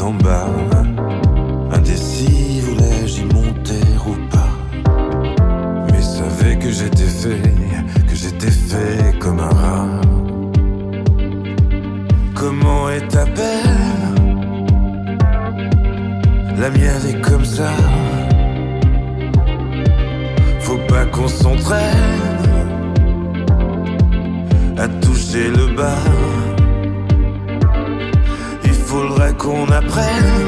d'en bas. Indécis, voulais-je y monter ou pas? Mais savais que j'étais fait comme un rat. Comment est ta peine? La mienne est comme ça. Faut pas qu'on s'entraîne à toucher le bas. Il faudrait qu'on apprenne